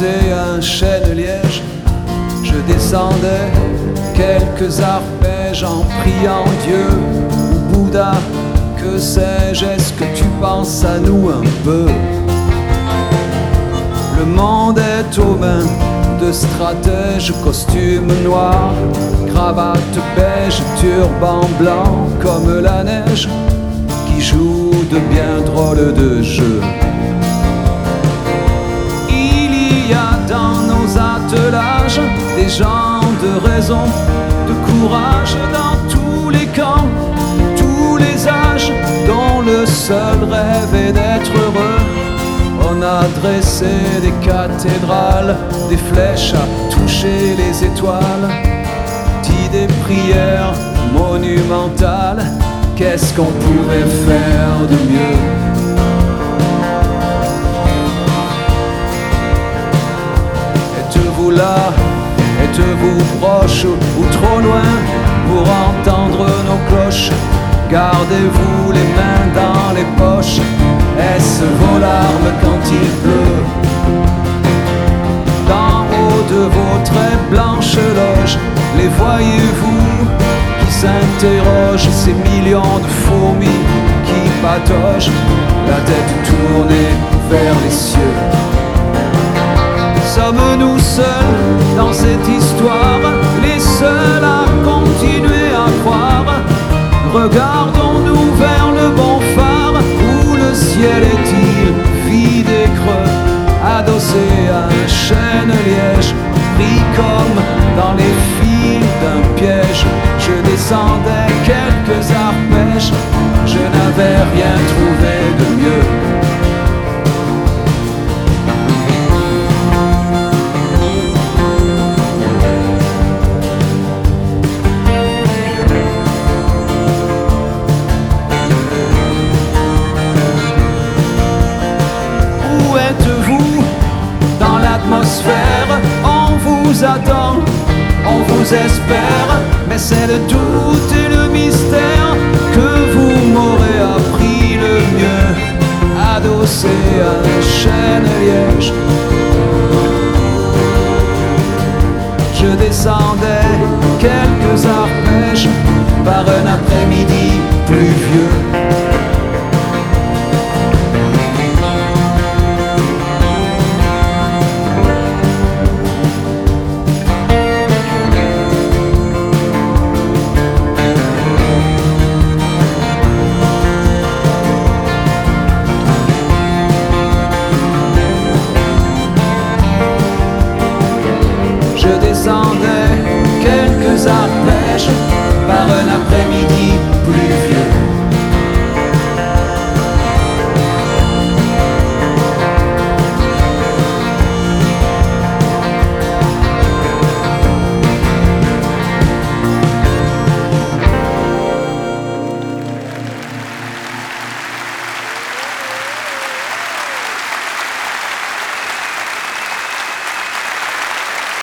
adossé à un chêne-liège, je descendais quelques arpèges en priant Dieu ou Bouddha, que sais-je, est-ce que tu penses à nous un peu? Le monde est aux mains de stratèges, costume noir, cravate beige, turban blanc comme la neige, qui joue de bien drôles de jeux. Il y a dans nos attelages des gens de raison, de courage dans tous les camps, tous les âges, dont le seul rêve est d'être heureux. On a dressé des cathédrales, des flèches à toucher les étoiles, dit des prières monumentales. Qu'est-ce qu'on pouvait faire de mieux? Êtes-vous là? Êtes-vous proche ou trop loin pour entendre nos cloches? Gardez-vous les mains dans les poches. Est-ce vos larmes quand il pleut? D'en haut de vos très blanches loges, les voyez-vous qui s'interrogent, ces millions de fourmis qui pataugent, la tête tournée vers les cieux? Sommes-nous seuls dans cette histoire, les seuls à continuer à croire? Regardons-nous vers le bon phare, où le ciel est-il vide et creux, adossé à un chêne-liège, pris comme dans les fils d'un piège. Je descendais quelques arpèges, je n'avais rien trouvé de mieux. On vous attend, on vous espère, mais c'est le doute et le mystère que vous m'aurez appris le mieux, adossé à un chêne-liège. Je descendais quelques arpèges par un après-midi pluvieux. Je descendais quelques arpèges